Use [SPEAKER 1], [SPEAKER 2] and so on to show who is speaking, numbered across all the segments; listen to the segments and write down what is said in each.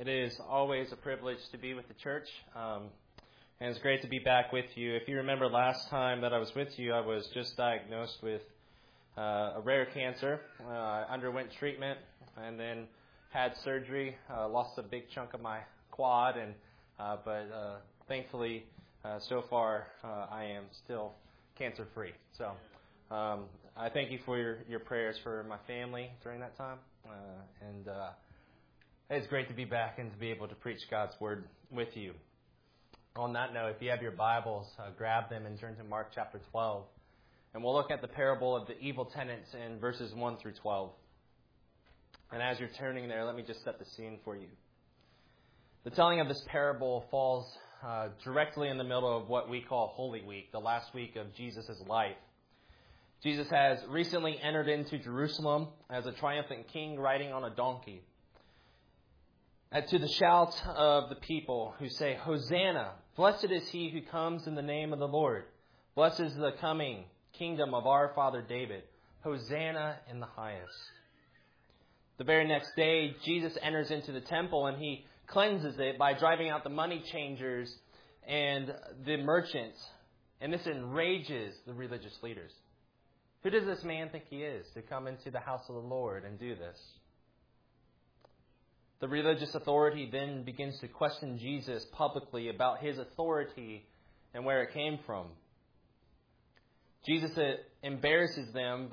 [SPEAKER 1] It is always a privilege to be with the church, and it's great to be back with you. If you remember last time that I was with you, I was just diagnosed with a rare cancer. I underwent treatment and then had surgery, lost a big chunk of my quad, but thankfully, so far, I am still cancer-free. So I thank you for your prayers for my family during that time, and it's great to be back and to be able to preach God's Word with you. On that note, if you have your Bibles, grab them and turn to Mark chapter 12. And we'll look at the parable of the evil tenants in verses 1 through 12. And as you're turning there, let me just set the scene for you. The telling of this parable falls directly in the middle of what we call Holy Week, the last week of Jesus' life. Jesus has recently entered into Jerusalem as a triumphant king riding on a donkey. And to the shout of the people who say, "Hosanna, blessed is he who comes in the name of the Lord. Blessed is the coming kingdom of our father David. Hosanna in the highest." The very next day, Jesus enters into the temple and he cleanses it by driving out the money changers and the merchants. And this enrages the religious leaders. Who does this man think he is to come into the house of the Lord and do this? The religious authority then begins to question Jesus publicly about his authority and where it came from. Jesus embarrasses them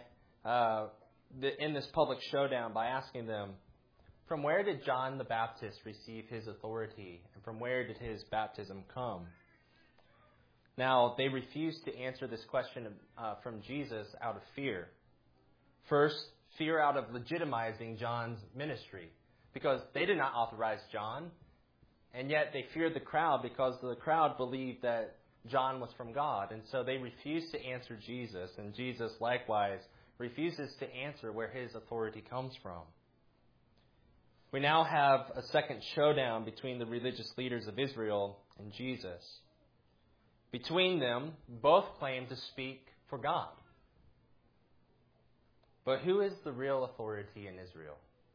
[SPEAKER 1] in this public showdown by asking them, from where did John the Baptist receive his authority, and from where did his baptism come? Now, they refuse to answer this question from Jesus out of fear. First, fear out of legitimizing John's ministry, because they did not authorize John, and yet they feared the crowd because the crowd believed that John was from God, and so they refused to answer Jesus, and Jesus likewise refuses to answer where his authority comes from. We now have a second showdown between the religious leaders of Israel and Jesus. Between them, both claim to speak for God. But who is the real authority in Israel?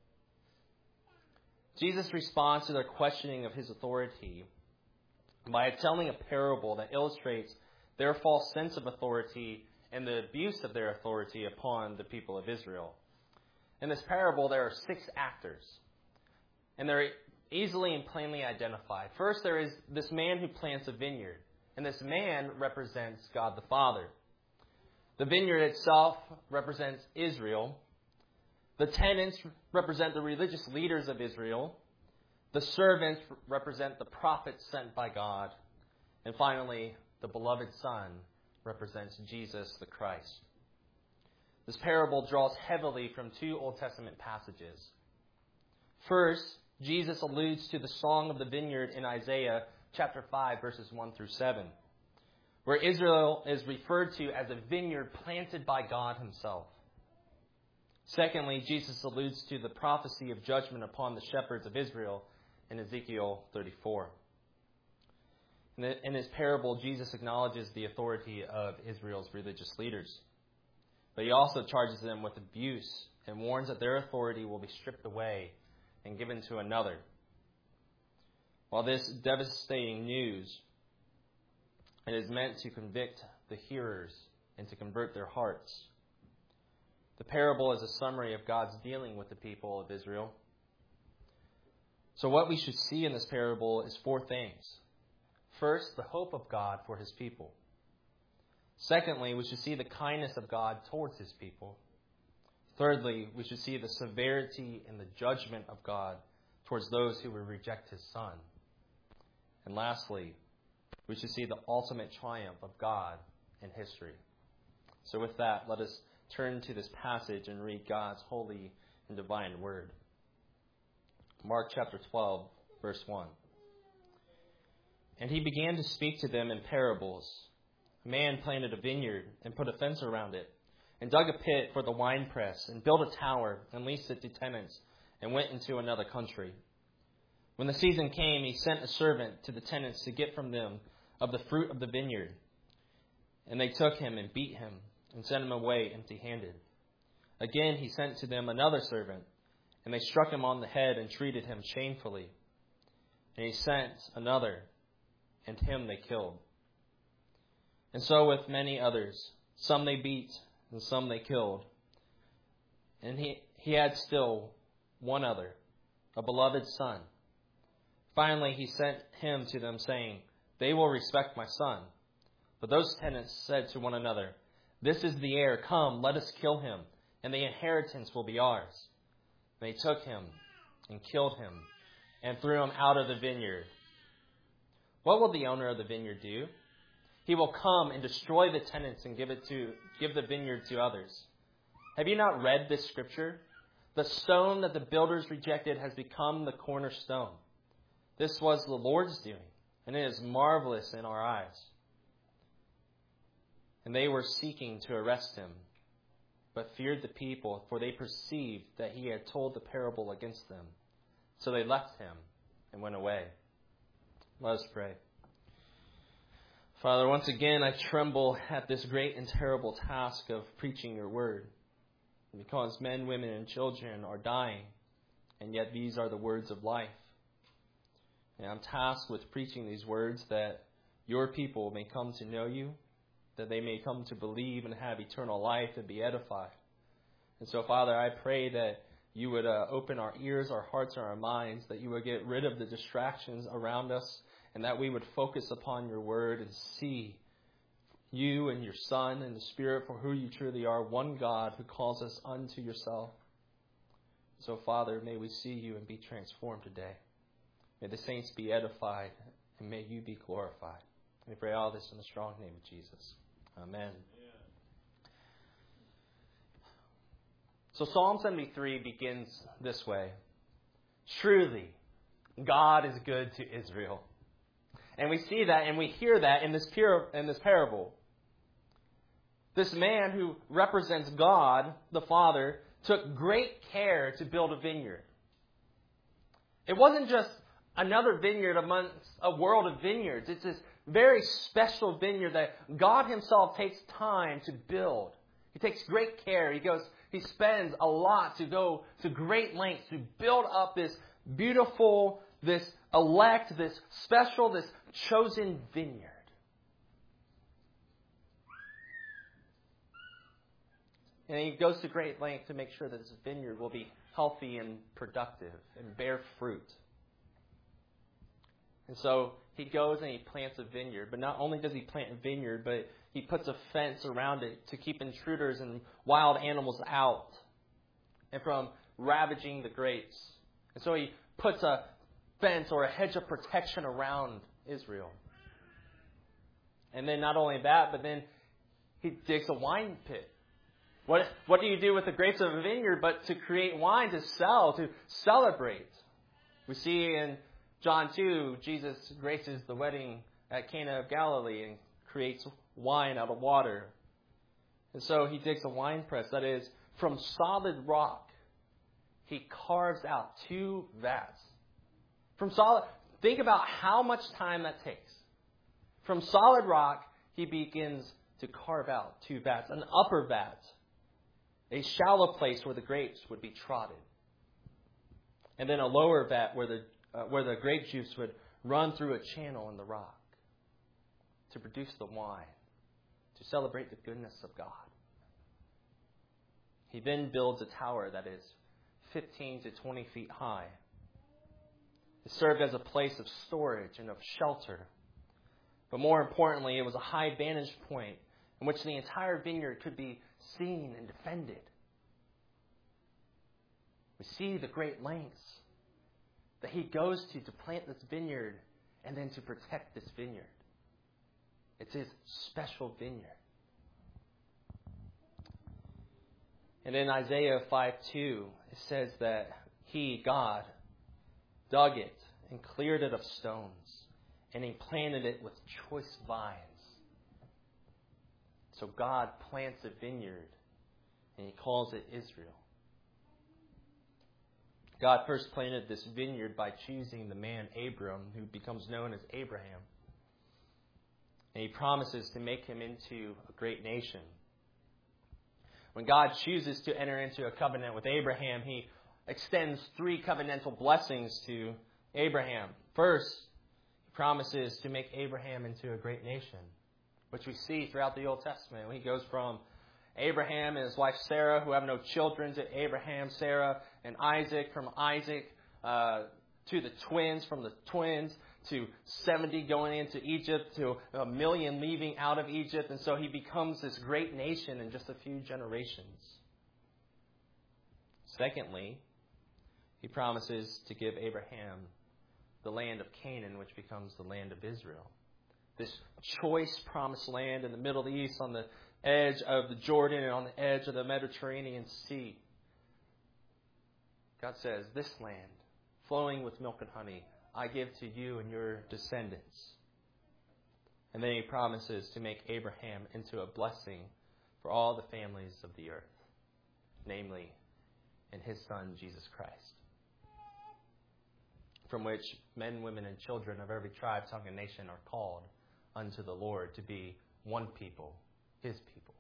[SPEAKER 1] Jesus responds to their questioning of his authority by telling a parable that illustrates their false sense of authority and the abuse of their authority upon the people of Israel. In this parable, there are 6 actors, and they're easily and plainly identified. First, there is this man who plants a vineyard, and this man represents God the Father. The vineyard itself represents Israel. The tenants represent the religious leaders of Israel. The servants represent the prophets sent by God. And finally, the beloved Son represents Jesus the Christ. This parable draws heavily from 2 Old Testament passages. First, Jesus alludes to the song of the vineyard in Isaiah chapter 5, verses 1 through 7, where Israel is referred to as a vineyard planted by God himself. Secondly, Jesus alludes to the prophecy of judgment upon the shepherds of Israel in Ezekiel 34. In his parable, Jesus acknowledges the authority of Israel's religious leaders. But he also charges them with abuse and warns that their authority will be stripped away and given to another. While this devastating news, it is meant to convict the hearers and to convert their hearts. The parable is a summary of God's dealing with the people of Israel. So what we should see in this parable is 4 things. First, the hope of God for his people. Secondly, we should see the kindness of God towards his people. Thirdly, we should see the severity and the judgment of God towards those who will reject his Son. And lastly, we should see the ultimate triumph of God in history. So with that, let us turn to this passage and read God's holy and divine word. Mark chapter 12, verse 1. And he began to speak to them in parables. A man planted a vineyard and put a fence around it, and dug a pit for the winepress, and built a tower and leased it to tenants, and went into another country. When the season came, he sent a servant to the tenants to get from them of the fruit of the vineyard. And they took him and beat him and sent him away empty-handed. Again he sent to them another servant, And they struck him on the head and treated him shamefully. And he sent another, and him they killed. And so with many others, some they beat, and some they killed. And he had still one other, a beloved son. Finally he sent him to them, saying, They will respect my son. But those tenants said to one another, This is the heir. Come, let us kill him, and the inheritance will be ours. They took him and killed him and threw him out of the vineyard. What will the owner of the vineyard do? He will come and destroy the tenants and give the vineyard to others. Have you not read this scripture? The stone that the builders rejected has become the cornerstone. This was the Lord's doing, and it is marvelous in our eyes. And they were seeking to arrest him, but feared the people, for they perceived that he had told the parable against them. So they left him and went away. Let us pray. Father, once again I tremble at this great and terrible task of preaching your word, because men, women, and children are dying, and yet these are the words of life. And I'm tasked with preaching these words that your people may come to know you, that they may come to believe and have eternal life and be edified. And so, Father, I pray that you would open our ears, our hearts, and our minds, that you would get rid of the distractions around us, and that we would focus upon your word and see you and your Son and the Spirit for who you truly are, one God who calls us unto yourself. So, Father, may we see you and be transformed today. May the saints be edified, and may you be glorified. We pray all this in the strong name of Jesus. Amen. So Psalm 73 begins this way. Truly, God is good to Israel. And we see that and we hear that in this parable. This man who represents God, the Father, took great care to build a vineyard. It wasn't just another vineyard amongst a world of vineyards. It's this very special vineyard that God himself takes time to build. He takes great care. He spends a lot to go to great lengths to build up this beautiful, this elect, this special, this chosen vineyard. And he goes to great lengths to make sure that this vineyard will be healthy and productive and bear fruit. And so he goes and he plants a vineyard. But not only does he plant a vineyard, but he puts a fence around it to keep intruders and wild animals out and from ravaging the grapes. And so he puts a fence or a hedge of protection around Israel. And then not only that, but then he digs a wine pit. What do you do with the grapes of a vineyard but to create wine to sell, to celebrate? We see in John 2, Jesus graces the wedding at Cana of Galilee and creates wine out of water. And so he digs a wine press. That is, from solid rock, he carves out 2 vats. Think about how much time that takes. From solid rock, he begins to carve out 2 vats. An upper vat, a shallow place where the grapes would be trodden. And then a lower vat where the grape juice would run through a channel in the rock to produce the wine, to celebrate the goodness of God. He then builds a tower that is 15 to 20 feet high. It served as a place of storage and of shelter. But more importantly, it was a high vantage point in which the entire vineyard could be seen and defended. We see the great lengths that he goes to plant this vineyard and then to protect this vineyard. It's his special vineyard. And in Isaiah 5:2, it says that he, God, dug it and cleared it of stones, and he planted it with choice vines. So God plants a vineyard, and he calls it Israel. God first planted this vineyard by choosing the man Abram, who becomes known as Abraham. And he promises to make him into a great nation. When God chooses to enter into a covenant with Abraham, he extends 3 covenantal blessings to Abraham. First, he promises to make Abraham into a great nation, which we see throughout the Old Testament. He goes from Abraham and his wife Sarah, who have no children, to Abraham, Sarah, and Isaac, from Isaac to the twins, from the twins to 70 going into Egypt, to 1 million leaving out of Egypt. And so he becomes this great nation in just a few generations. Secondly, he promises to give Abraham the land of Canaan, which becomes the land of Israel. This choice promised land in the Middle East, on the edge of the Jordan and on the edge of the Mediterranean Sea. God says, this land, flowing with milk and honey, I give to you and your descendants. And then he promises to make Abraham into a blessing for all the families of the earth, namely in his Son, Jesus Christ, from which men, women, and children of every tribe, tongue, and nation are called unto the Lord to be one people, his people.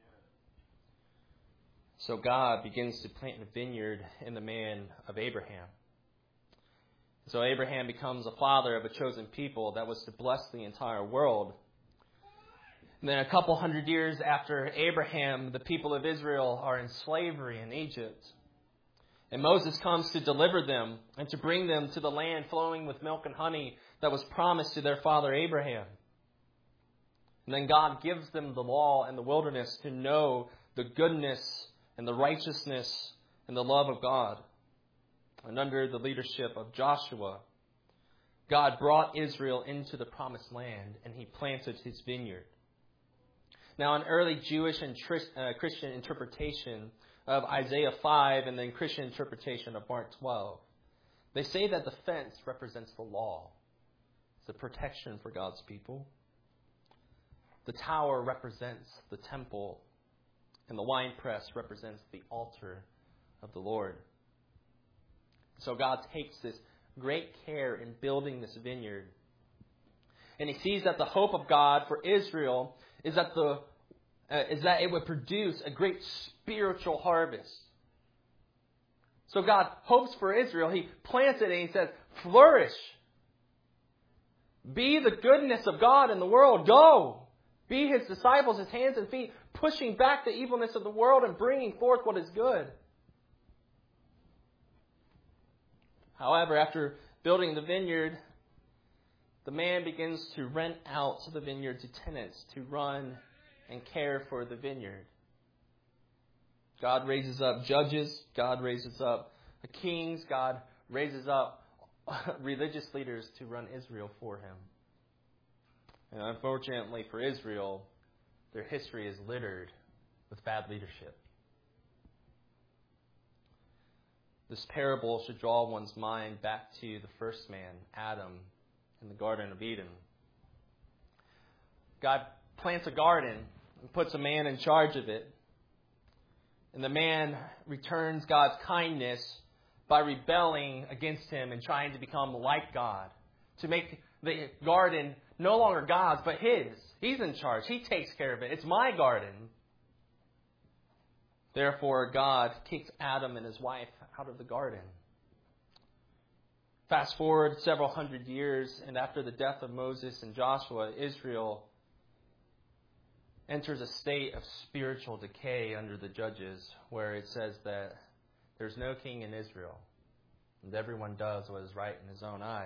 [SPEAKER 1] So God begins to plant a vineyard in the man of Abraham. So Abraham becomes a father of a chosen people that was to bless the entire world. And then a couple hundred years after Abraham, the people of Israel are in slavery in Egypt. And Moses comes to deliver them and to bring them to the land flowing with milk and honey that was promised to their father Abraham. And then God gives them the law in the wilderness to know the goodness and the righteousness and the love of God. And under the leadership of Joshua, God brought Israel into the promised land, and he planted his vineyard. Now, an early Jewish and Christian interpretation of Isaiah 5 and then Christian interpretation of Mark 12, they say that the fence represents the law. It's a protection for God's people. The tower represents the temple, and the winepress represents the altar of the Lord. So God takes this great care in building this vineyard. And he sees that the hope of God for Israel is that it would produce a great spiritual harvest. So God hopes for Israel. He plants it and he says, flourish. Be the goodness of God in the world. Go. Be his disciples, his hands and feet, pushing back the evilness of the world and bringing forth what is good. However, after building the vineyard, the man begins to rent out the vineyard to tenants to run and care for the vineyard. God raises up judges. God raises up kings. God raises up religious leaders to run Israel for him. And unfortunately for Israel, their history is littered with bad leadership. This parable should draw one's mind back to the first man, Adam, in the Garden of Eden. God plants a garden and puts a man in charge of it. And the man returns God's kindness by rebelling against him and trying to become like God, to make the garden no longer God's, but his. He's in charge. He takes care of it. It's my garden. Therefore, God kicks Adam and his wife out of the garden. Fast forward several hundred years, and after the death of Moses and Joshua, Israel enters a state of spiritual decay under the judges, where it says that there's no king in Israel, and everyone does what is right in his own eyes.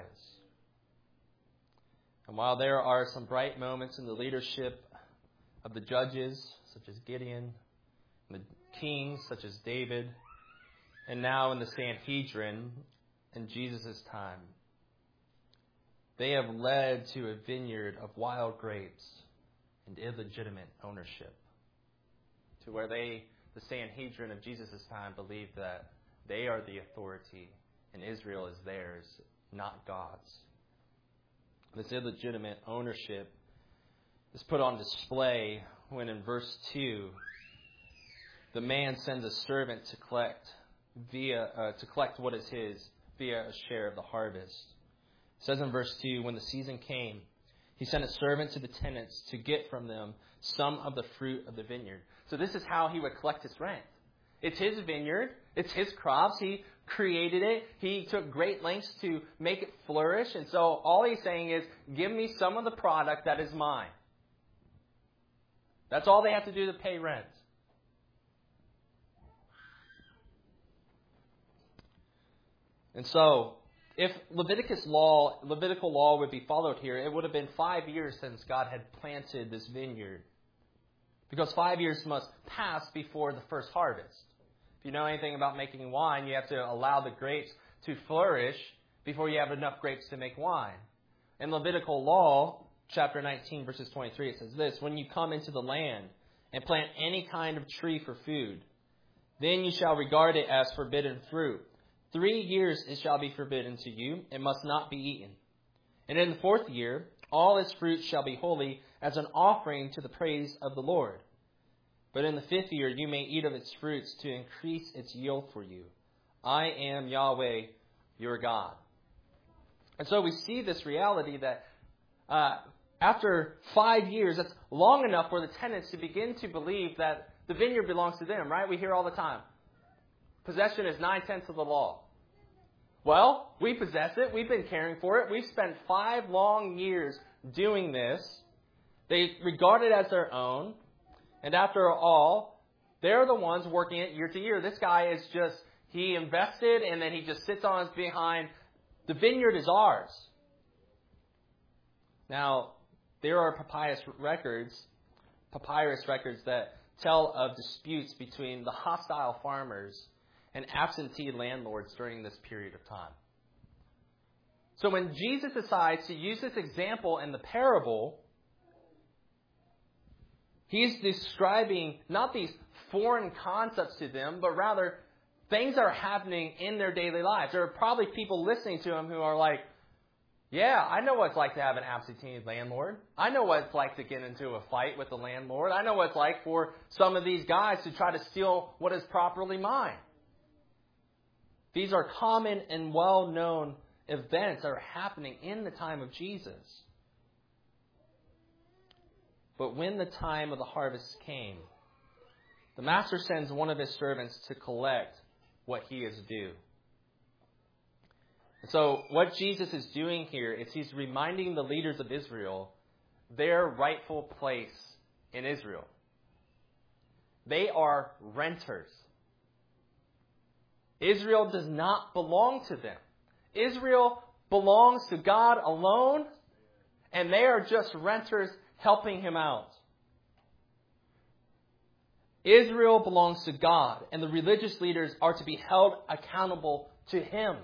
[SPEAKER 1] And while there are some bright moments in the leadership of the judges, such as Gideon, and the kings, such as David, and now in the Sanhedrin in Jesus' time, they have led to a vineyard of wild grapes and illegitimate ownership, to where the Sanhedrin of Jesus' time, believed that they are the authority and Israel is theirs, not God's. This illegitimate ownership is put on display when in verse 2, the man sends a servant to collect what is his via a share of the harvest. It says in verse 2, when the season came, he sent a servant to the tenants to get from them some of the fruit of the vineyard. So this is how he would collect his rent. It's his vineyard. It's his crops. He created it. He took great lengths to make it flourish. And so all he's saying is, give me some of the product that is mine. That's all they have to do to pay rent. And so, if Levitical law would be followed here, it would have been 5 years since God had planted this vineyard. Because 5 years must pass before the first harvest. If you know anything about making wine, you have to allow the grapes to flourish before you have enough grapes to make wine. In Levitical law, chapter 19, verses 23, it says this, when you come into the land and plant any kind of tree for food, then you shall regard it as forbidden fruit. 3 years it shall be forbidden to you, it must not be eaten. And in the 4th year, all its fruit shall be holy as an offering to the praise of the Lord. But in the 5th year you may eat of its fruits to increase its yield for you. I am Yahweh, your God. And so we see this reality that after 5 years, that's long enough for the tenants to begin to believe that the vineyard belongs to them, right? We hear all the time. Possession is 9/10 of the law. Well, we possess it. We've been caring for it. We've spent 5 long years doing this. They regard it as their own. And after all, they're the ones working it year to year. This guy is just, he invested and then he just sits on his behind. The vineyard is ours. Now, there are papyrus records that tell of disputes between the hostile farmers and absentee landlords during this period of time. So when Jesus decides to use this example in the parable, he's describing not these foreign concepts to them, but rather things are happening in their daily lives. There are probably people listening to him who are like, yeah, I know what it's like to have an absentee landlord. I know what it's like to get into a fight with the landlord. I know what it's like for some of these guys to try to steal what is properly mine. These are common and well-known events that are happening in the time of Jesus. But when the time of the harvest came, the master sends one of his servants to collect what he is due. And so what Jesus is doing here is he's reminding the leaders of Israel their rightful place in Israel. They are renters. Israel does not belong to them. Israel belongs to God alone, and they are just renters helping him out. Israel belongs to God, and the religious leaders are to be held accountable to him.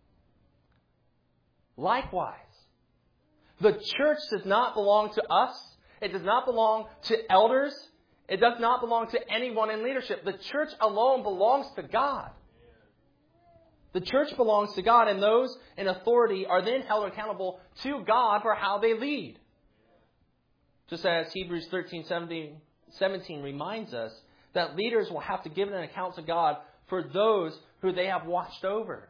[SPEAKER 1] Likewise, the church does not belong to us. It does not belong to elders. It does not belong to anyone in leadership. The church alone belongs to God. The church belongs to God, and those in authority are then held accountable to God for how they lead. Just as Hebrews 13:17 reminds us that leaders will have to give an account to God for those who they have watched over.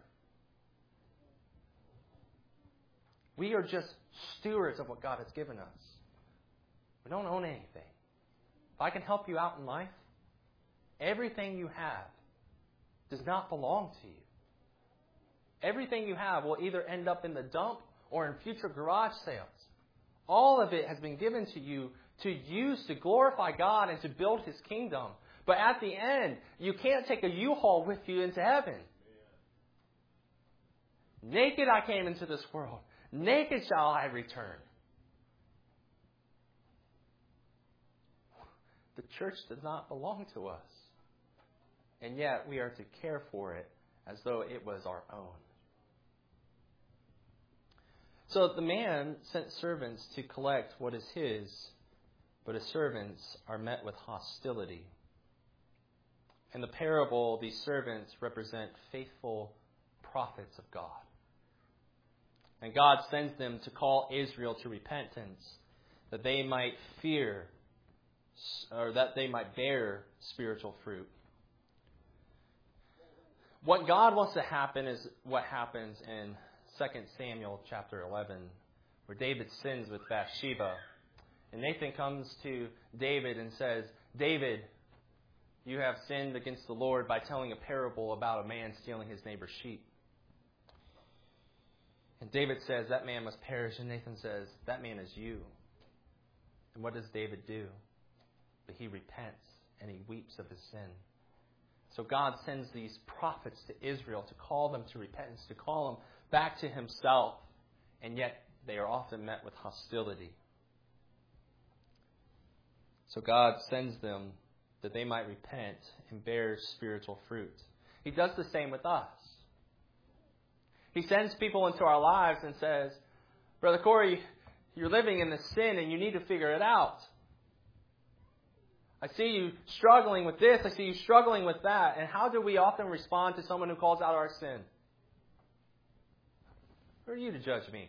[SPEAKER 1] We are just stewards of what God has given us. We don't own anything. If I can help you out in life, everything you have does not belong to you. Everything you have will either end up in the dump or in future garage sales. All of it has been given to you to use to glorify God and to build His kingdom. But at the end, you can't take a U-Haul with you into heaven. Naked I came into this world. Naked shall I return. The church does not belong to us. And yet we are to care for it as though it was our own. So the man sent servants to collect what is his, but his servants are met with hostility. In the parable, these servants represent faithful prophets of God. And God sends them to call Israel to repentance, that they might fear, or that they might bear spiritual fruit. What God wants to happen is what happens in 2 Samuel chapter 11, where David sins with Bathsheba. And Nathan comes to David and says, David, You have sinned against the Lord by telling a parable about a man stealing his neighbor's sheep. And David says, that man must perish. And Nathan says, that man is you. And what does David do? But he repents and he weeps of his sin. So God sends these prophets to Israel to call them to repentance, to call them back to himself. And yet they are often met with hostility. So God sends them that they might repent and bear spiritual fruit. He does the same with us. He sends people into our lives and says, Brother Corey, you're living in this sin and you need to figure it out. I see you struggling with this. I see you struggling with that. And how do we often respond to someone who calls out our sin? Who are you to judge me?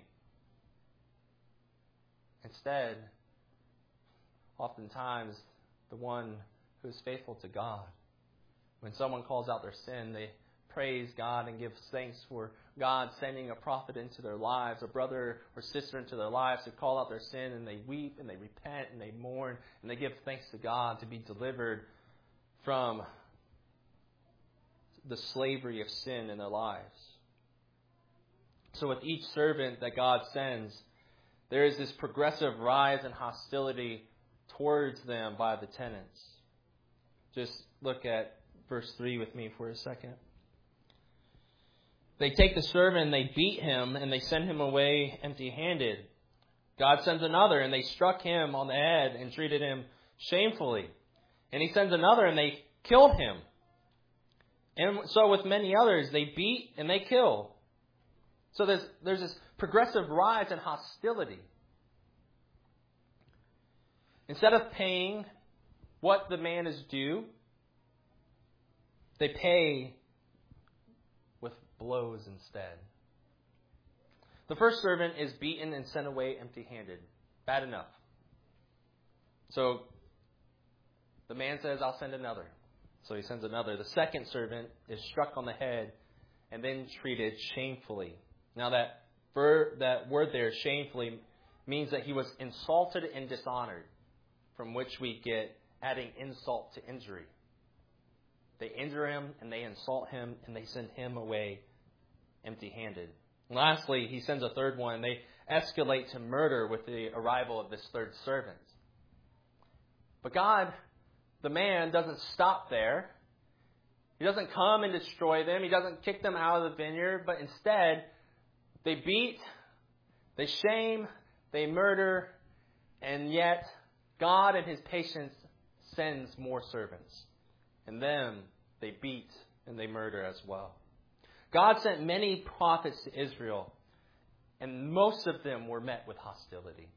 [SPEAKER 1] Instead, oftentimes, the one who is faithful to God, when someone calls out their sin, they praise God and give thanks for God sending a prophet into their lives, a brother or sister into their lives to call out their sin, and they weep and they repent and they mourn and they give thanks to God to be delivered from the slavery of sin in their lives. So with each servant that God sends, there is this progressive rise in hostility towards them by the tenants. Just look at verse 3 with me for a second. They take the servant and they beat him and they send him away empty-handed. God sends another and they struck him on the head and treated him shamefully. And he sends another and they killed him. And so with many others, they beat and they kill. So there's this progressive rise in hostility. Instead of paying what the man is due, they pay with blows instead. The first servant is beaten and sent away empty-handed. Bad enough. So the man says, I'll send another. So he sends another. The second servant is struck on the head and then treated shamefully. Now that word there, shamefully, means that he was insulted and dishonored, from which we get adding insult to injury. They injure him and they insult him and they send him away empty-handed. And lastly, he sends a third one. They escalate to murder with the arrival of this third servant. But God, the man, doesn't stop there. He doesn't come and destroy them. He doesn't kick them out of the vineyard. But instead, they beat, they shame, they murder, and yet God in his patience sends more servants. And them they beat and they murder as well. God sent many prophets to Israel, and most of them were met with hostility.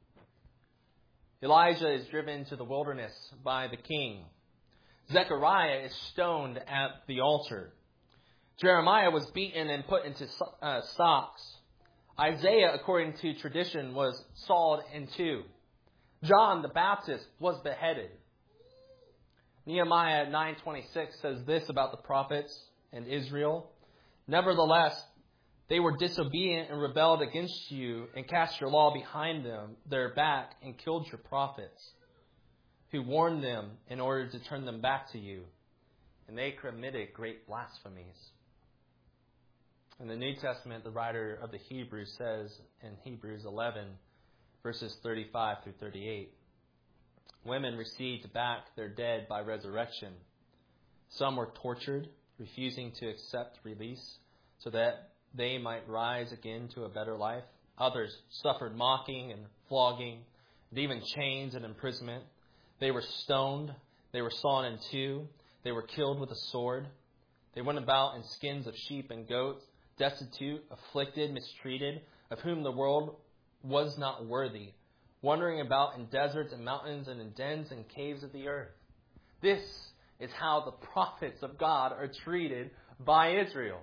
[SPEAKER 1] Elijah is driven to the wilderness by the king. Zechariah is stoned at the altar. Jeremiah was beaten and put into stocks. Isaiah, according to tradition, was sawed in two. John the Baptist was beheaded. Nehemiah 9:26 says this about the prophets and Israel. Nevertheless, they were disobedient and rebelled against you and cast your law behind their back and killed your prophets, who warned them in order to turn them back to you. And they committed great blasphemies. In the New Testament, the writer of the Hebrews says in Hebrews 11, verses 35 through 38, women received back their dead by resurrection. Some were tortured, refusing to accept release so that they might rise again to a better life. Others suffered mocking and flogging, and even chains and imprisonment. They were stoned. They were sawn in two. They were killed with a sword. They went about in skins of sheep and goats, destitute, afflicted, mistreated, of whom the world was not worthy, wandering about in deserts and mountains and in dens and caves of the earth. This is how the prophets of God are treated by Israel.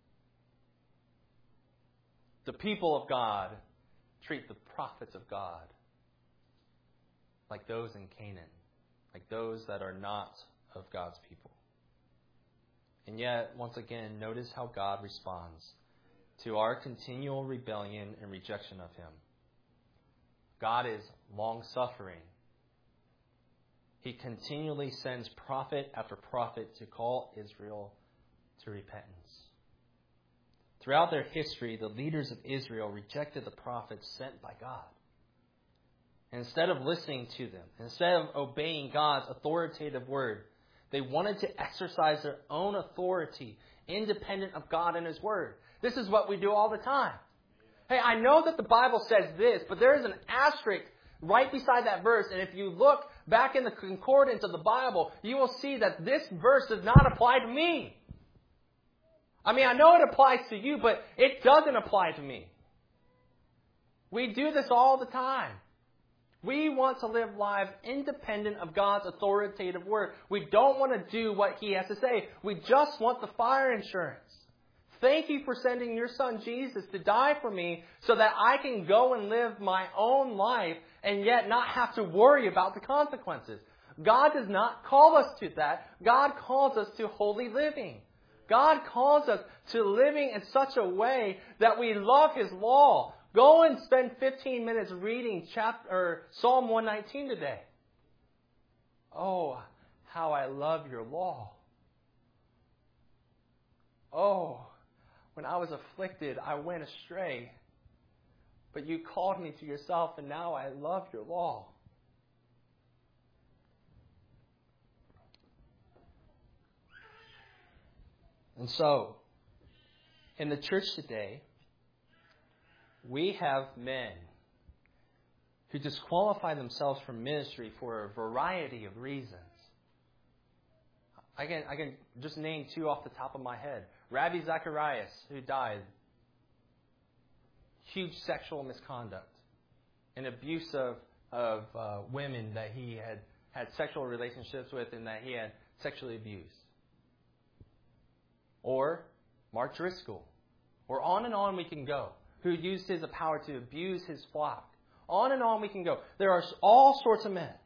[SPEAKER 1] The people of God treat the prophets of God like those in Canaan, like those that are not of God's people. And yet, once again, notice how God responds to our continual rebellion and rejection of Him. God is long-suffering. He continually sends prophet after prophet to call Israel to repentance. Throughout their history, the leaders of Israel rejected the prophets sent by God. Instead of listening to them, instead of obeying God's authoritative word, they wanted to exercise their own authority independent of God and His word. This is what we do all the time. Hey, I know that the Bible says this, but there is an asterisk right beside that verse. And if you look back in the concordance of the Bible, you will see that this verse does not apply to me. I mean, I know it applies to you, but it doesn't apply to me. We do this all the time. We want to live lives independent of God's authoritative word. We don't want to do what He has to say. We just want the fire insurance. Thank you for sending your Son Jesus to die for me so that I can go and live my own life and yet not have to worry about the consequences. God does not call us to that. God calls us to holy living. God calls us to living in such a way that we love His law. Go and spend 15 minutes reading Psalm 119 today. Oh, how I love your law. Oh, when I was afflicted, I went astray. But you called me to yourself, and now I love your law. And so, in the church today, we have men who disqualify themselves from ministry for a variety of reasons. I can just name two off the top of my head. Rabbi Zacharias, who died. Huge sexual misconduct. An abuse of women that he had sexual relationships with and that he had sexually abused. Or Mark Driscoll. Or on and on we can go. Who used his power to abuse his flock. On and on we can go. There are all sorts of men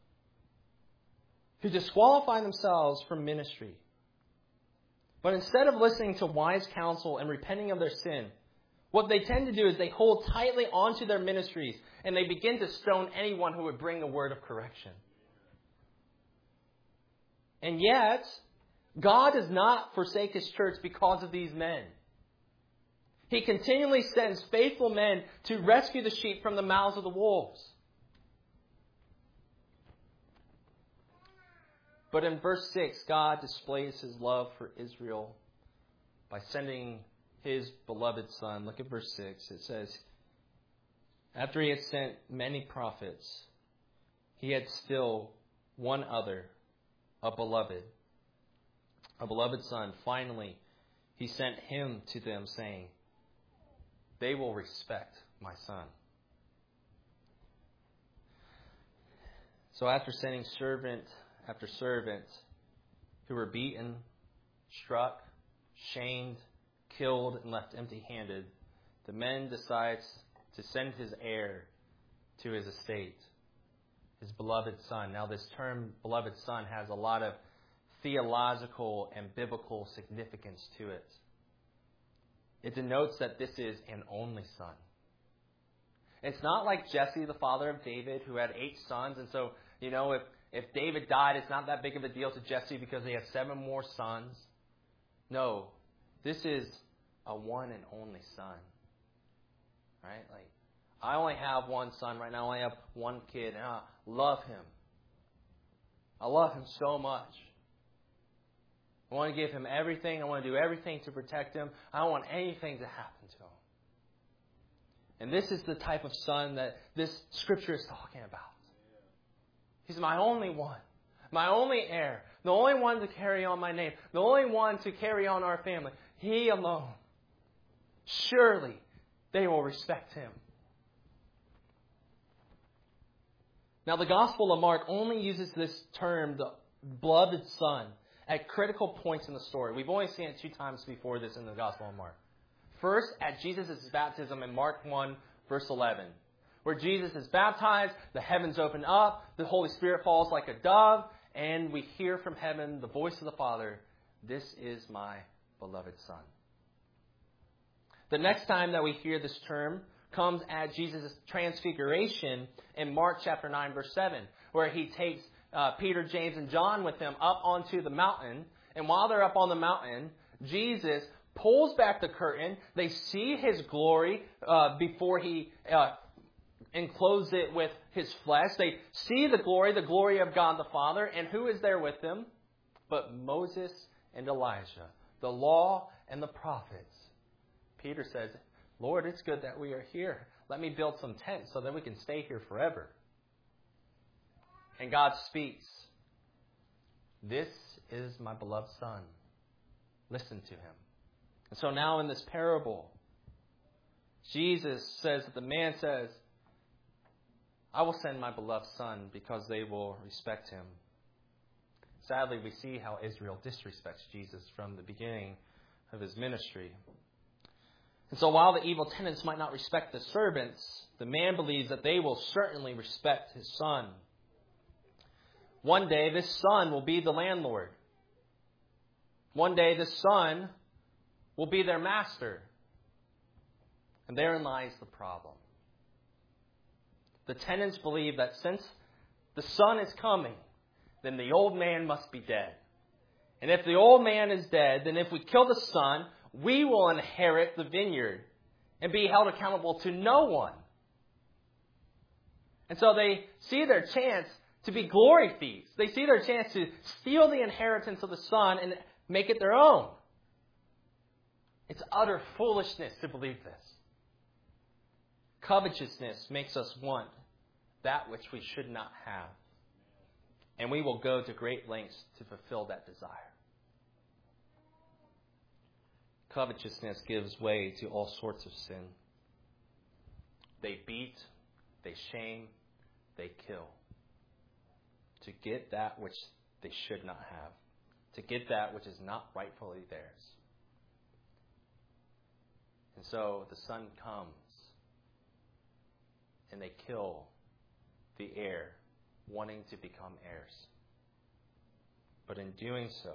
[SPEAKER 1] who disqualify themselves from ministry. But instead of listening to wise counsel and repenting of their sin, what they tend to do is they hold tightly onto their ministries and they begin to stone anyone who would bring a word of correction. And yet, God does not forsake His church because of these men. He continually sends faithful men to rescue the sheep from the mouths of the wolves. But in verse 6, God displays His love for Israel by sending His beloved Son. Look at verse 6. It says, after He had sent many prophets, He had still one other, a beloved Son. Finally, He sent Him to them, saying, they will respect my Son. So after sending servant after servant who were beaten, struck, shamed, killed, and left empty-handed, the men decides to send his heir to his estate, his beloved Son. Now this term, beloved Son, has a lot of theological and biblical significance to it. It denotes that this is an only son. It's not like Jesse, the father of David, who had 8 sons. And so, if David died, it's not that big of a deal to Jesse because he has 7 more sons. No, this is a one and only son. Right? Like, I only have one son right now. I only have one kid, and I love him. I love him so much. I want to give him everything. I want to do everything to protect him. I don't want anything to happen to him. And this is the type of son that this scripture is talking about. He's my only one, my only heir, the only one to carry on my name, the only one to carry on our family. He alone. Surely they will respect him. Now the Gospel of Mark only uses this term, the beloved Son, at critical points in the story. We've only seen it 2 times before this in the Gospel of Mark. First, at Jesus' baptism in Mark 1, verse 11, where Jesus is baptized, the heavens open up, the Holy Spirit falls like a dove, and we hear from heaven the voice of the Father, this is my beloved Son. The next time that we hear this term comes at Jesus' transfiguration in Mark chapter 9, verse 7, where he takes Peter, James, and John with him up onto the mountain. And while they're up on the mountain, Jesus pulls back the curtain. They see his glory before he encloses it with his flesh. They see the glory of God the Father. And who is there with them? But Moses and Elijah, the law and the prophets. Peter says, Lord, it's good that we are here. Let me build some tents so that we can stay here forever. And God speaks. This is my beloved Son. Listen to him. And so now in this parable, Jesus says that the man says, I will send my beloved Son because they will respect him. Sadly, we see how Israel disrespects Jesus from the beginning of his ministry. And so while the evil tenants might not respect the servants, the man believes that they will certainly respect his son. One day, this son will be the landlord. One day, this son will be their master. And therein lies the problem. The tenants believe that since the son is coming, then the old man must be dead. And if the old man is dead, then if we kill the son, we will inherit the vineyard and be held accountable to no one. And so they see their chance to be glory thieves. They see their chance to steal the inheritance of the son and make it their own. It's utter foolishness to believe this. Covetousness makes us want that which we should not have. And we will go to great lengths to fulfill that desire. Covetousness gives way to all sorts of sin. They beat, they shame, they kill. To get that which they should not have. To get that which is not rightfully theirs. And so the son comes and they kill the heir, wanting to become heirs. But in doing so,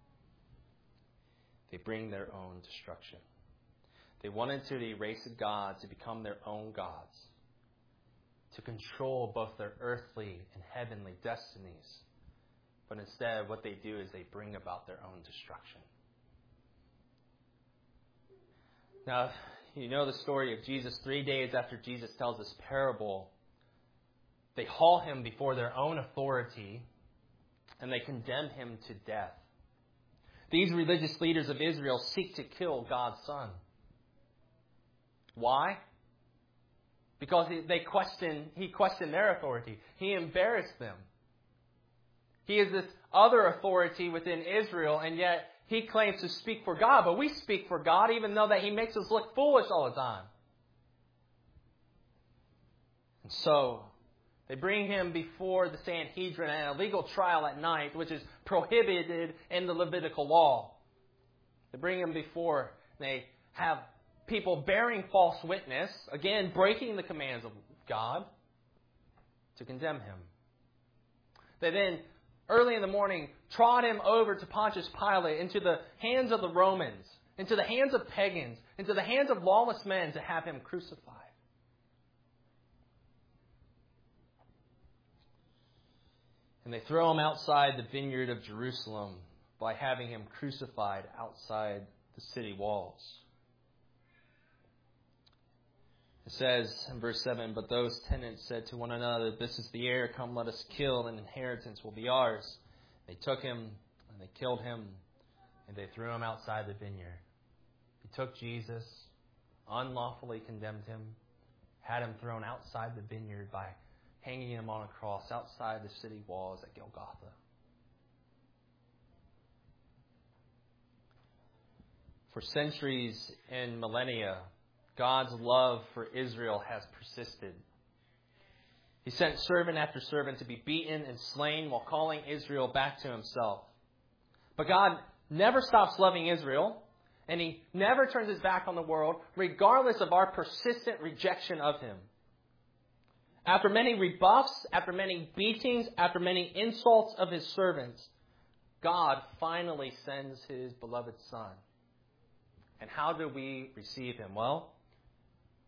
[SPEAKER 1] they bring their own destruction. They wanted to erase God to become their own gods, to control both their earthly and heavenly destinies. But instead, what they do is they bring about their own destruction. Now, you know the story of Jesus. 3 days after Jesus tells this parable, they haul him before their own authority and they condemn him to death. These religious leaders of Israel seek to kill God's Son. Why? Because he questioned their authority. He embarrassed them. He is this other authority within Israel, and yet he claims to speak for God. But we speak for God, even though that he makes us look foolish all the time. And so they bring him before the Sanhedrin at a legal trial at night, which is prohibited in the Levitical law. They bring him before. They have people bearing false witness, again, breaking the commands of God, to condemn him. They then, early in the morning, trot him over to Pontius Pilate, into the hands of the Romans, into the hands of pagans, into the hands of lawless men, to have him crucified. And they throw him outside the vineyard of Jerusalem by having him crucified outside the city walls. It says in verse 7, but those tenants said to one another, this is the heir, come let us kill, and inheritance will be ours. They took him, and they killed him, and they threw him outside the vineyard. They took Jesus, unlawfully condemned him, had him thrown outside the vineyard by hanging him on a cross outside the city walls at Golgotha. For centuries and millennia, God's love for Israel has persisted. He sent servant after servant to be beaten and slain while calling Israel back to himself. But God never stops loving Israel, and he never turns his back on the world, regardless of our persistent rejection of him. After many rebuffs, after many beatings, after many insults of his servants, God finally sends his beloved Son. And how do we receive him? Well,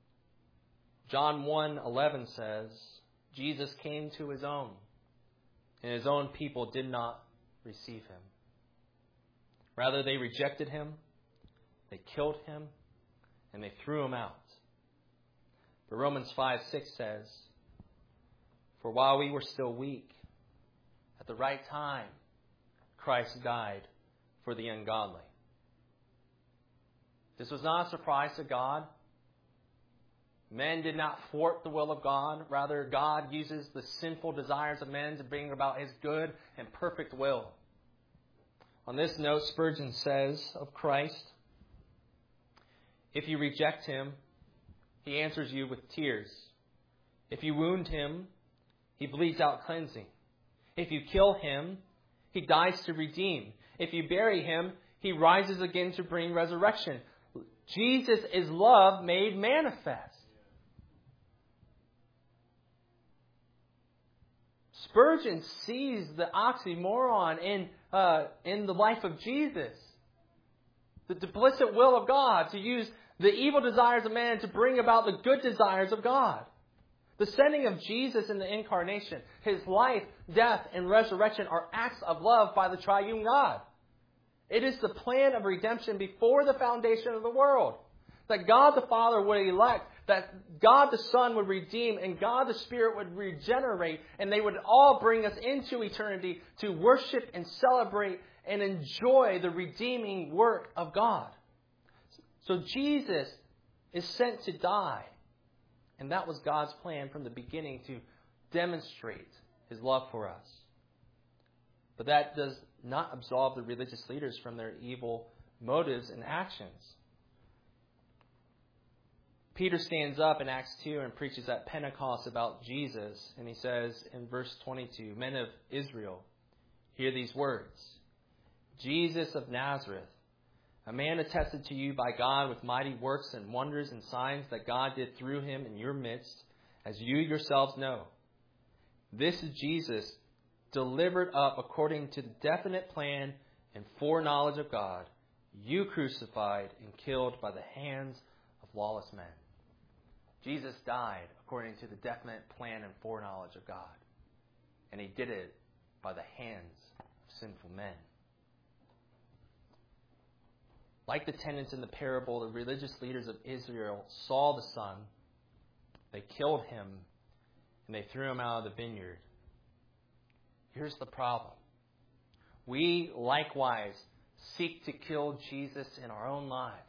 [SPEAKER 1] John 1:11 says, Jesus came to his own, and his own people did not receive him. Rather, they rejected him, they killed him, and they threw him out. But Romans 5:6 says, "For while we were still weak, at the right time, Christ died for the ungodly." This was not a surprise to God. Men did not thwart the will of God. Rather, God uses the sinful desires of men to bring about his good and perfect will. On this note, Spurgeon says of Christ, "If you reject him, he answers you with tears. If you wound him, he bleeds out cleansing. If you kill him, he dies to redeem. If you bury him, he rises again to bring resurrection." Jesus is love made manifest. Spurgeon sees the oxymoron in the life of Jesus. The duplicit will of God to use the evil desires of man to bring about the good desires of God. The sending of Jesus in the incarnation, his life, death, and resurrection are acts of love by the triune God. It is the plan of redemption before the foundation of the world. That God the Father would elect, that God the Son would redeem, and God the Spirit would regenerate, and they would all bring us into eternity to worship and celebrate and enjoy the redeeming work of God. So Jesus is sent to die, and that was God's plan from the beginning to demonstrate his love for us. But that does not absolve the religious leaders from their evil motives and actions. Peter stands up in Acts 2 and preaches at Pentecost about Jesus. And he says in verse 22, "Men of Israel, hear these words. Jesus of Nazareth, a man attested to you by God with mighty works and wonders and signs that God did through him in your midst, as you yourselves know. This is Jesus, delivered up according to the definite plan and foreknowledge of God, you crucified and killed by the hands of lawless men." Jesus died according to the definite plan and foreknowledge of God. And he did it by the hands of sinful men. Like the tenants in the parable, the religious leaders of Israel saw the Son, they killed him, and they threw him out of the vineyard. Here's the problem. We likewise seek to kill Jesus in our own lives.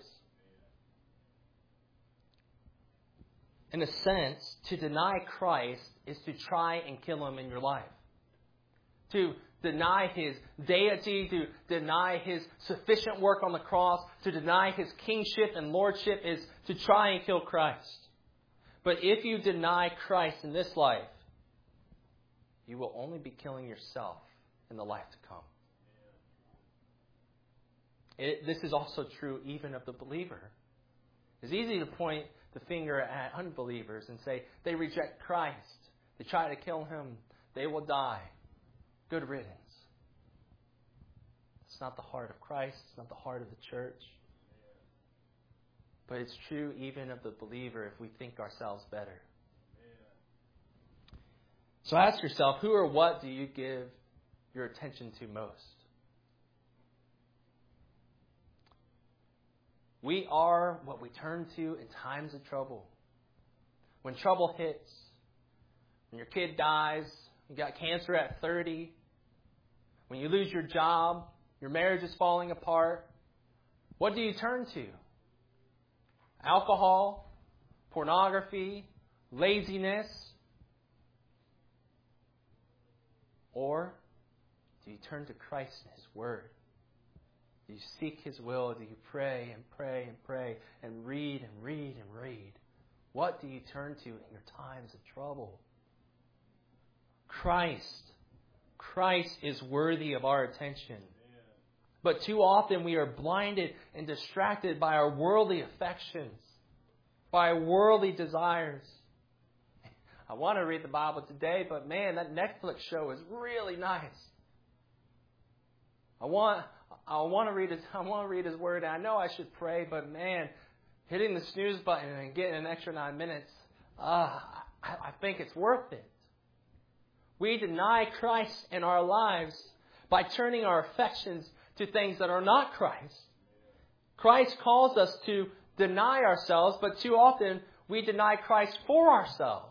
[SPEAKER 1] In a sense, to deny Christ is to try and kill him in your life. To deny his deity, to deny his sufficient work on the cross, to deny his kingship and lordship is to try and kill Christ. But if you deny Christ in this life, you will only be killing yourself in the life to come. This is also true even of the believer. It's easy to point the finger at unbelievers and say, they reject Christ. They try to kill him. They will die. Good riddance. It's not the heart of Christ. It's not the heart of the church. But it's true even of the believer if we think ourselves better. So ask yourself, who or what do you give your attention to most? We are what we turn to in times of trouble. When trouble hits, when your kid dies, you got cancer at 30, when you lose your job, your marriage is falling apart, what do you turn to? Alcohol, pornography, laziness? Or do you turn to Christ and his word? Do you seek his will? Do you pray and pray and pray and read and read and read? What do you turn to in your times of trouble? Christ. Christ is worthy of our attention. But too often we are blinded and distracted by our worldly affections, by our worldly desires. I want to read the Bible today, but man, that Netflix show is really nice. I want to read his word. And I know I should pray, but man, hitting the snooze button and getting an extra 9 minutes, I think it's worth it.
[SPEAKER 2] We deny Christ in our lives by turning our affections to things that are not Christ. Christ calls us to deny ourselves, but too often we deny Christ for ourselves.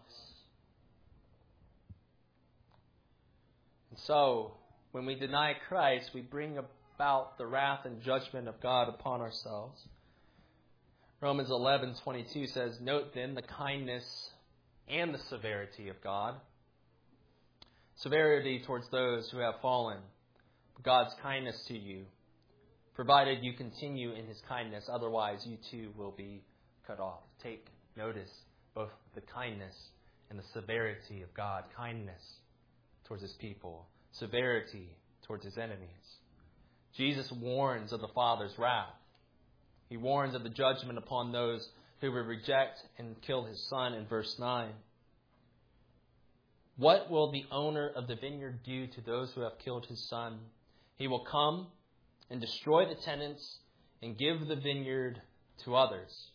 [SPEAKER 2] And so, when we deny Christ, we bring about the wrath and judgment of God upon ourselves. Romans 11:22 says, "Note then the kindness and the severity of God." Severity towards those who have fallen. God's kindness to you, provided you continue in His kindness. Otherwise, you too will be cut off. Take notice both the kindness and the severity of God. Kindness towards His people. Severity towards His enemies. Jesus warns of the Father's wrath. He warns of the judgment upon those who would reject and kill His Son in verse 9. What will the owner of the vineyard do to those who have killed His Son? He will come and destroy the tenants and give the vineyard to others.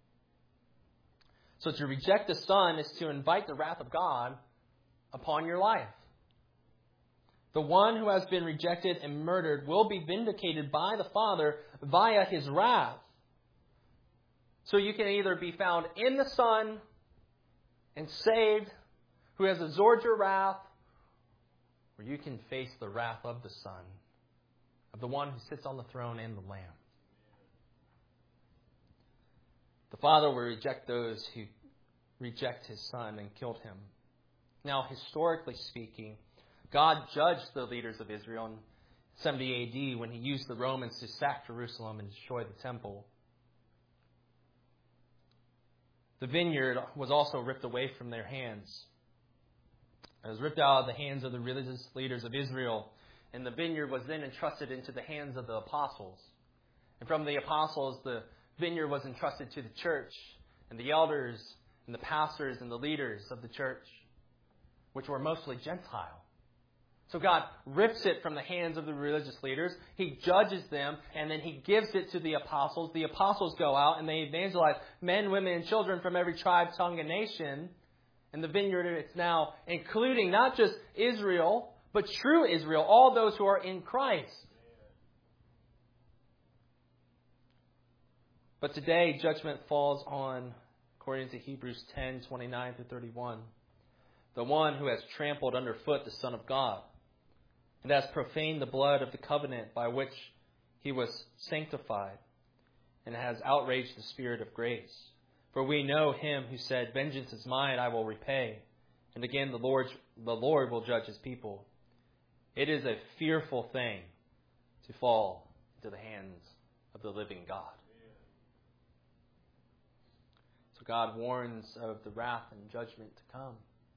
[SPEAKER 2] So to reject the Son is to invite the wrath of God upon your life. The one who has been rejected and murdered will be vindicated by the Father via His wrath. So you can either be found in the Son and saved, who has absorbed your wrath, or you can face the wrath of the Son, of the one who sits on the throne and the Lamb. The Father will reject those who reject His Son and killed Him. Now, historically speaking, God judged the leaders of Israel in 70 A.D. when He used the Romans to sack Jerusalem and destroy the temple. The vineyard was also ripped away from their hands. It was ripped out of the hands of the religious leaders of Israel, and the vineyard was then entrusted into the hands of the apostles. And from the apostles, the vineyard was entrusted to the church and the elders and the pastors and the leaders of the church, which were mostly Gentile. So God rips it from the hands of the religious leaders. He judges them, and then He gives it to the apostles. The apostles go out and they evangelize men, women, and children from every tribe, tongue, and nation. And the vineyard is now including not just Israel, but true Israel, all those who are in Christ. But today, judgment falls on, according to Hebrews 10:29-31, the one who has trampled underfoot the Son of God, and has profaned the blood of the covenant by which He was sanctified, and has outraged the Spirit of grace. For we know Him who said, "Vengeance is mine, I will repay." And again, the Lord will judge His people. It is a fearful thing to fall into the hands of the living God. So God warns of the wrath and judgment to come.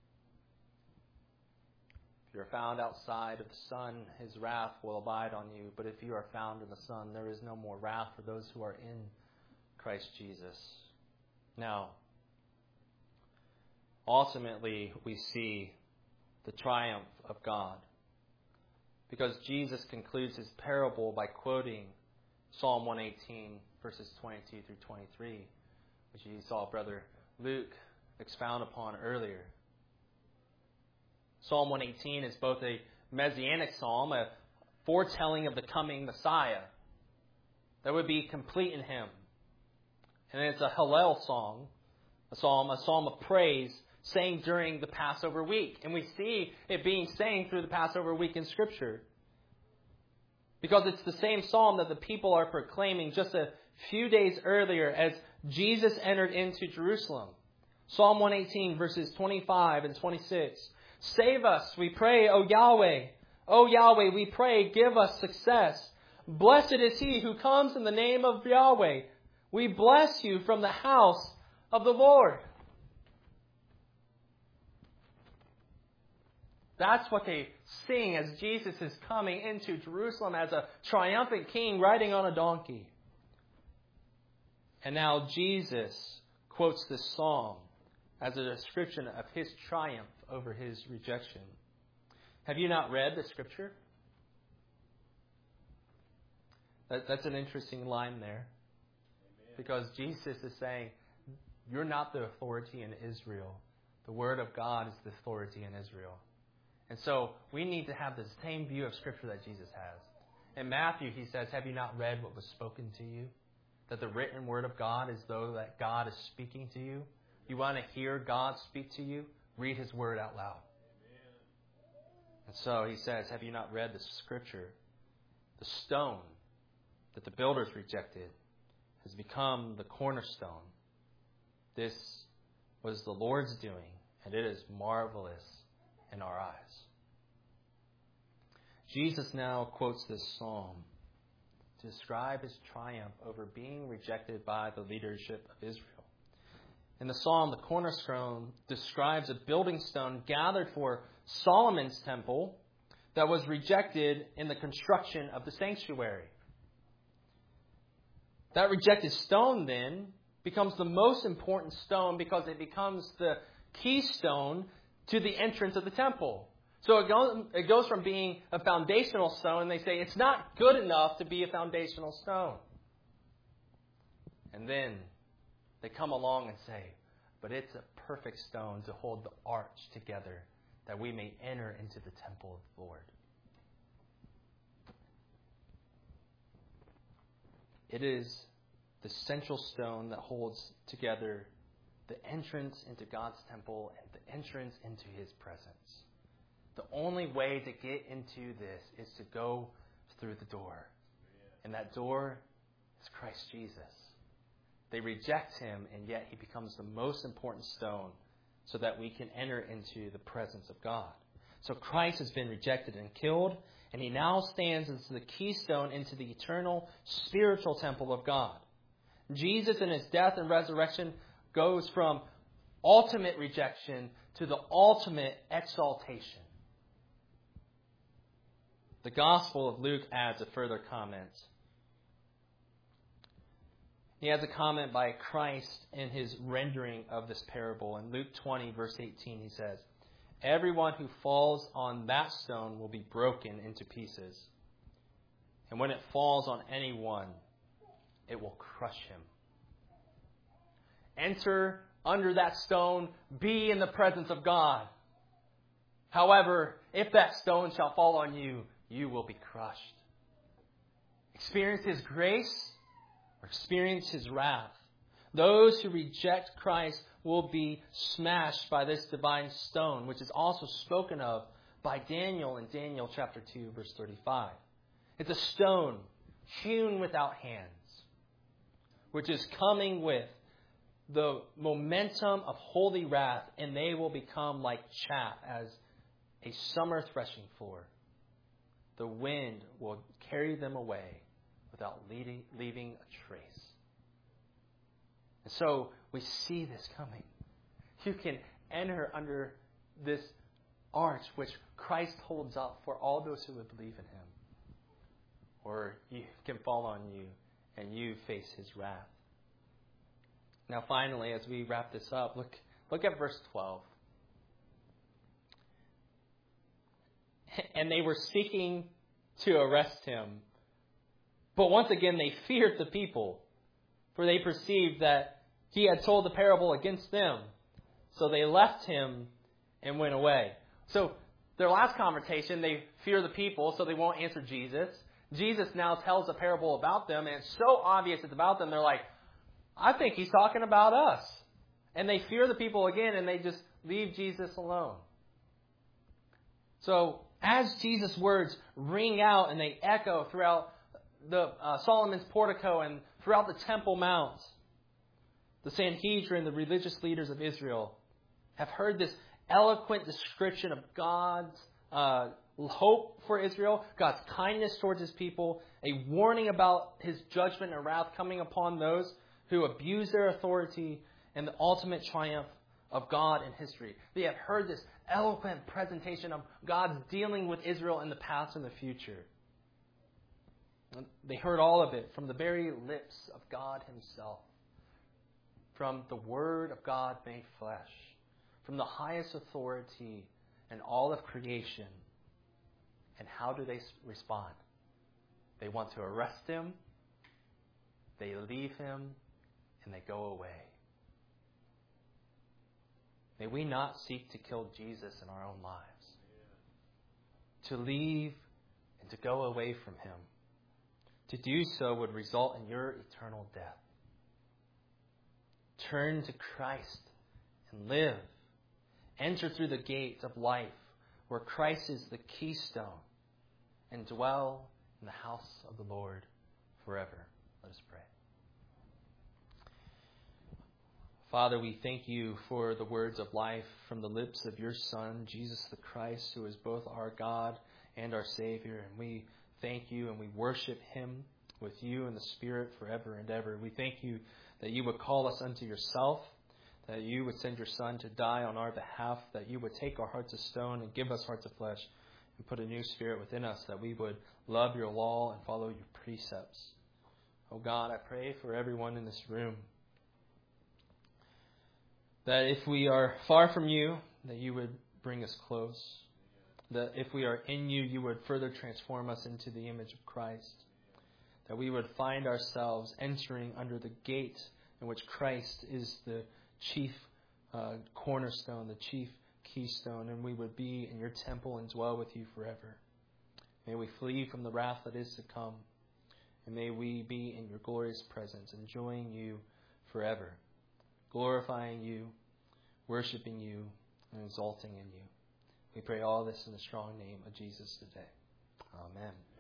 [SPEAKER 2] If you are found outside of the Son, His wrath will abide on you. But if you are found in the Son, there is no more wrath for those who are in Christ Jesus. Now, ultimately, we see the triumph of God, because Jesus concludes His parable by quoting Psalm 118, verses 22 through 23, which you saw Brother Luke expound upon earlier. Psalm 118 is both a messianic psalm, a foretelling of the coming Messiah that would be complete in Him. And it's a Hallel song, a psalm of praise, sang during the Passover week. And we see it being sang through the Passover week in Scripture, because it's the same psalm that the people are proclaiming just a few days earlier as Jesus entered into Jerusalem. Psalm 118, verses 25 and 26. Save us, we pray, O Yahweh. O Yahweh, we pray, give us success. Blessed is he who comes in the name of Yahweh. We bless you from the house of the Lord. That's what they sing as Jesus is coming into Jerusalem as a triumphant king riding on a donkey. And now Jesus quotes this psalm as a description of His triumph over His rejection. Have you not read the Scripture? That's an interesting line there. Because Jesus is saying, you're not the authority in Israel. The Word of God is the authority in Israel. And so we need to have the same view of Scripture that Jesus has. In Matthew, he says, have you not read what was spoken to you? That the written word of God is though that God is speaking to you. You want to hear God speak to you? Read His word out loud. And so he says, have you not read the Scripture? The stone that the builders rejected has become the cornerstone. This was the Lord's doing, and it is marvelous in our eyes. Jesus now quotes this psalm to describe his triumph over being rejected by the leadership of Israel. In the psalm, the cornerstone describes a building stone gathered for Solomon's temple that was rejected in the construction of the sanctuary. That rejected stone then becomes the most important stone because it becomes the keystone to the entrance of the temple. So it goes from being a foundational stone, and they say it's not good enough to be a foundational stone. And then they come along and say, but it's a perfect stone to hold the arch together that we may enter into the temple of the Lord. It is the central stone that holds together the entrance into God's temple and the entrance into His presence. The only way to get into this is to go through the door. And that door is Christ Jesus. They reject Him, and yet He becomes the most important stone so that we can enter into the presence of God. So Christ has been rejected and killed, and He now stands as the keystone into the eternal spiritual temple of God. Jesus in His death and resurrection goes from ultimate rejection to the ultimate exaltation. The Gospel of Luke adds a further comment. He has a comment by Christ in his rendering of this parable. In Luke 20, verse 18, he says, everyone who falls on that stone will be broken into pieces. And when it falls on anyone, it will crush him. Enter under that stone, be in the presence of God. However, if that stone shall fall on you, you will be crushed. Experience His grace or experience His wrath. Those who reject Christ will be smashed by this divine stone, which is also spoken of by Daniel in Daniel chapter 2, verse 35. It's a stone hewn without hands, which is coming with the momentum of holy wrath, and they will become like chaff as a summer threshing floor. The wind will carry them away without leaving a trace. And so we see this coming. You can enter under this arch which Christ holds up for all those who would believe in Him. Or you can fall on you and you face His wrath. Now finally, as we wrap this up, look at verse 12. And they were seeking to arrest Him. But once again, they feared the people, for they perceived that He had told the parable against them. So they left Him and went away. So their last conversation, they fear the people, so they won't answer Jesus. Jesus now tells a parable about them, and it's so obvious it's about them, they're like, I think He's talking about us. And they fear the people again, and they just leave Jesus alone. So as Jesus' words ring out and they echo throughout the Solomon's portico and throughout the Temple Mount, the Sanhedrin, the religious leaders of Israel, have heard this eloquent description of God's hope for Israel, God's kindness towards His people, a warning about His judgment and wrath coming upon those who abuse their authority, and the ultimate triumph of God in history. They have heard this eloquent presentation of God's dealing with Israel in the past and the future. They heard all of it from the very lips of God Himself, from the Word of God made flesh, from the highest authority in all of creation. And how do they respond? They want to arrest Him, they leave Him, and they go away. May we not seek to kill Jesus in our own lives. to leave and to go away from Him. To do so would result in your eternal death. Turn to Christ and live. Enter through the gate of life where Christ is the keystone, and dwell in the house of the Lord forever. Let us pray. Father, we thank you for the words of life from the lips of your Son, Jesus the Christ, who is both our God and our Savior. And we thank you and we worship Him with you in the Spirit forever and ever. We thank you that you would call us unto yourself, that you would send your Son to die on our behalf, that you would take our hearts of stone and give us hearts of flesh and put a new spirit within us, that we would love your law and follow your precepts. Oh God, I pray for everyone in this room, that if we are far from you, that you would bring us close. That if we are in you, you would further transform us into the image of Christ. That we would find ourselves entering under the gate in which Christ is the chief cornerstone, the chief keystone, and we would be in your temple and dwell with you forever. May we flee from the wrath that is to come, and may we be in your glorious presence, enjoying you forever, glorifying you, worshiping you, and exalting in you. We pray all this in the strong name of Jesus today. Amen.